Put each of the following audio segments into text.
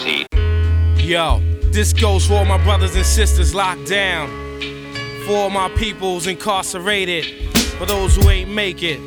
Yo, this goes for all my brothers and sisters locked down, for all my peoples incarcerated, for those who ain't make it.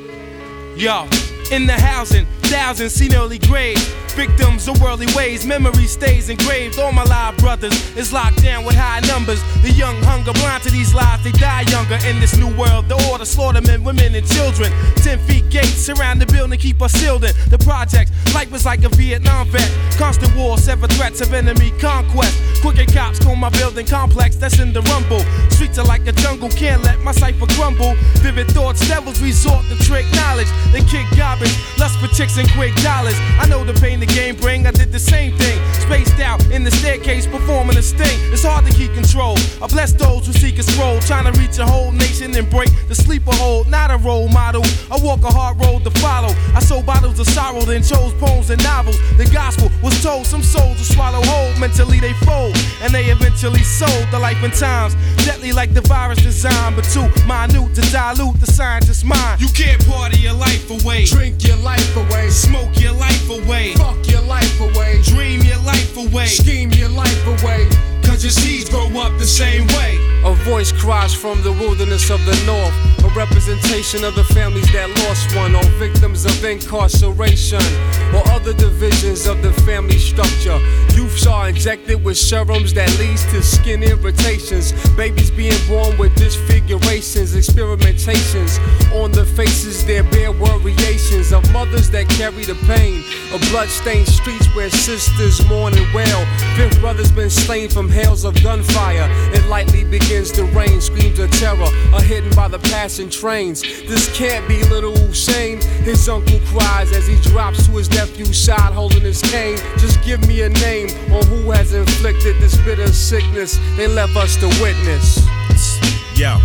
Yo, in the housing, thousands seen early graves, victims of worldly ways, memory stays engraved. All my live brothers is locked down with high numbers. The young hunger blind to these lies, they die younger. In this new world, the order slaughter men, women, and children. 10 feet gates surround the building, keep us sealed in. The projects, life was like a Vietnam vet. Constant war, sever threats of enemy conquest. Crooked cops call my building complex, that's in the rumble. Streets are like a jungle, can't let my cipher crumble. Vivid thoughts, devils resort to trick knowledge. They kick garbage, lust for chicks and quick dollars. I know the pain the game bring, I did the same thing. Spaced out in the staircase, performing a sting. It's hard to keep control. I bless those who seek a scroll, trying to reach a whole nation and break the sleeper hold. Not a role model, I walk a hard road to follow. I sold bottles of sorrow, then chose poems and novels. The gospel was told, some souls will swallow whole. Mentally they fold, and they eventually sold the life and times. Deadly like the virus designed, but too minute to dilute the scientist's mind. You can't party your life away, drink your life away, smoke your life away, fuck your life away, dream your life away, scheme your life away, cause your seeds grow up the same way. A voice cries from the wilderness of the north, a representation of the families that lost one, or victims of incarceration, or other divisions of the family structure. Youths are injected with serums that leads to skin irritations. Babies being born with disfigurations, experimentations on the faces, there bear variations of mothers that carry the pain of bloodstained streets where sisters mourn and wail. Fifth brother's been slain from hails of gunfire. It lightly begins to rain, screams of terror are hidden by the passing trains. This can't be little Hussein, his uncle cries as he drops to his nephew's side holding his cane. Just give me a name on who has inflicted this bitter sickness they left us to witness. Yo.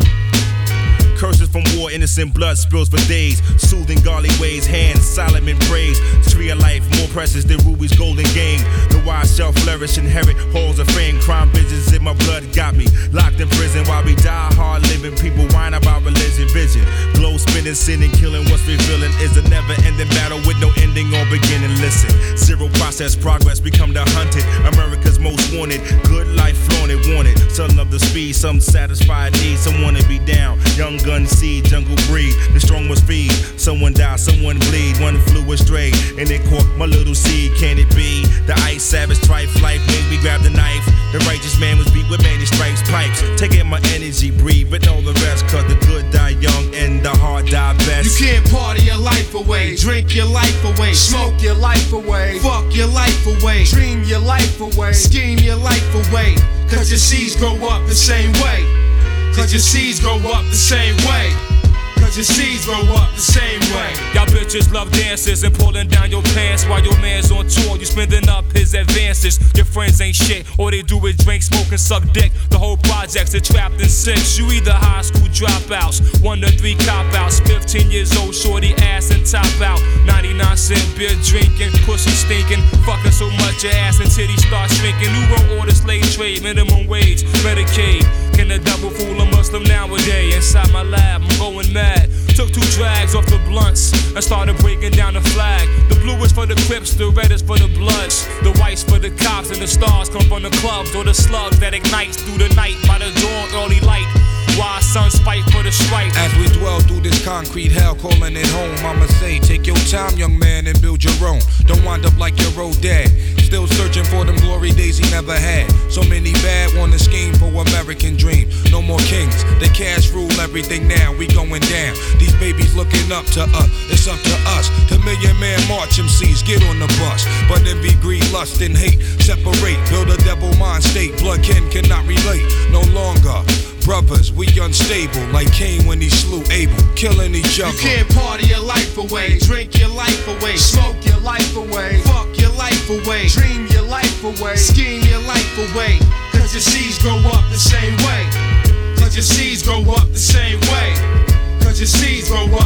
Curses from war, innocent blood spills for days. Soothing godly ways, hands Solomon praise. Tree of life, more precious than ruby's golden game. The wise shall flourish, inherit halls of fame. Crime visions in my blood got me locked in prison while we die hard living. People whine about religion, vision. Glow spinning, sinning, killing. What's revealing is a never-ending battle with no ending or beginning. Listen, zero process progress, become the hunted. America's most wanted. Good life flaunted, wanted. Some love the speed, some satisfied need, some wanna be down. Young gun seed, jungle breed, the strong must feed. Someone die, someone bleed, one flew astray, and it caught my little seed. Can it be? The ice savage trife life made me grab the knife. The righteous man was beat with many stripes, pipes. Taking my energy, breathe, but know the rest, cause the good die young and the hard die best. You can't party your life away, drink your life away, smoke your life away, fuck your life away, dream your life away, scheme your life away, cause your seeds grow up the same way. Cause your seeds grow up the same way. Cause your seeds grow up the same way. Y'all bitches love dances and pulling down your pants while your man's on tour. You spending up his advances. Your friends ain't shit. All they do is drink, smoke, and suck dick. The whole project's are trapped in 6. You either high school dropouts, 1 to 3 cop-outs, 15 years old, shorty ass and top out. 99-cent beer drinking, pussy stinking, fucking so much your ass and titties start shrinking. New world order, slave trade, minimum wage, Medicaid. Can the devil fool a Muslim nowadays? Inside my lab, I'm going mad. Took 2 drags off the blunts and started breaking down the flag. The blue is for the Crips, the red is for the Bloods. The white's for the cops, and the stars come from the clubs or the slugs that ignites through the night by the dawn early light. Why sons fight for the stripe. As we dwell through this concrete hell, calling it home, I'ma say, take your time, young man, and build your own. Don't wind up like your old dad, still searching for them glory days he never had. So many bad wanna scheme for American dream. No more kings, the cash rule everything now. We going down. These babies looking up to us. It's up to us. The Million Man March MCs get on the bus. But envy, greed, lust, and hate separate. Build a devil mind state. Blood kin cannot relate no longer. Brothers, we unstable, like Cain when he slew Abel, killing each other. You can't party your life away, drink your life away, smoke your life away, fuck your life away, dream your life away, scheme your life away. Cause your seeds grow up the same way. Cause your seeds grow up the same way. Cause your seeds grow up